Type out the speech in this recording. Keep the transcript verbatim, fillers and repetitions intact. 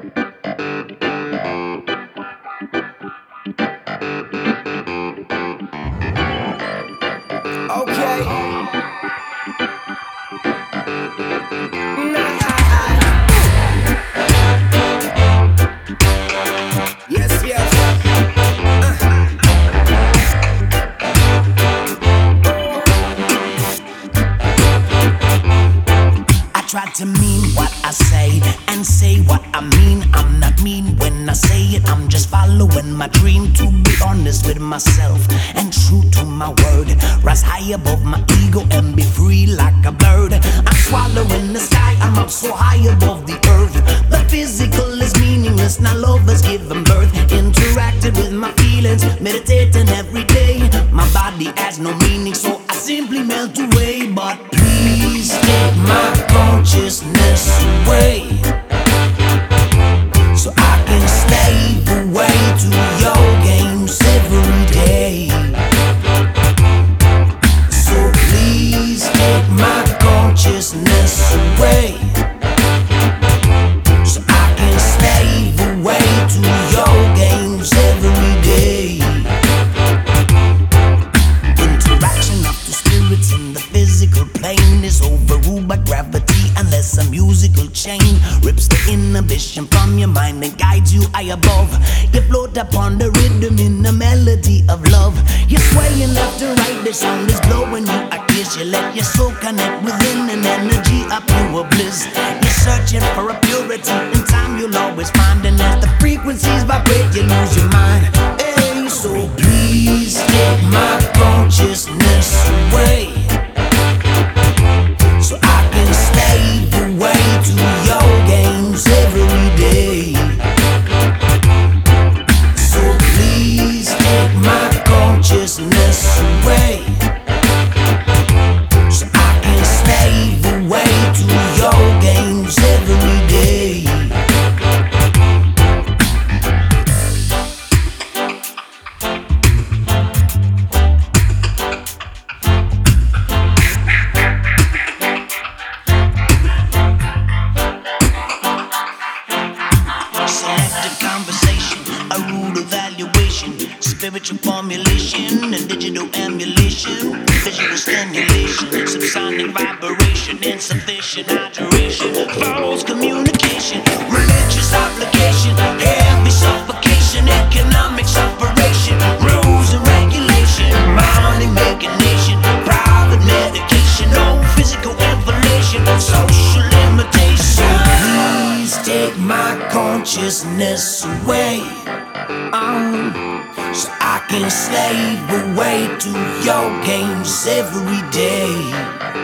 Yes, yes. I try to mean what I say and say what I mean. I'm not mean when I say it, I'm just following my dream. To be honest with myself and true to my word, rise high above my ego and be free like a bird. I'm swallowing the sky, I'm up so high above the earth. The physical is meaningless, now love has given birth. Interacted with my feelings, meditating every day. My body has no meaning, so I simply melt away. But please take my consciousness away, so I can slave away to your games every day. So please take my consciousness away, so I can slave away to your games every day. Interaction of two spirits in the physical plane is overruled by gravity unless a musical chain rips the inhibition from your mind and guides you high above. You float upon the rhythm in a melody of love. You're swaying left and right, the sound is blowing you a kiss. You let your soul connect within an energy of pure bliss. You're searching for a purity, in time you'll always find. And as the frequencies vibrate, you lose your mind. Hey, so please take my consciousness away, so I can slave away to your games every day. So please take my consciousness away, so I can slave away to your games every day. Selective conversation, a rude evaluation, spiritual formulation, and digital emulation, visual stimulation, subsonic vibration, insufficient hydration, false communication, religious obligation, heavy suffocation, economic separation, rules and regulation, money making nation, private medication, no physical evolution, social limitation. Please take my consciousness away, um, so I can slave away to your games every day.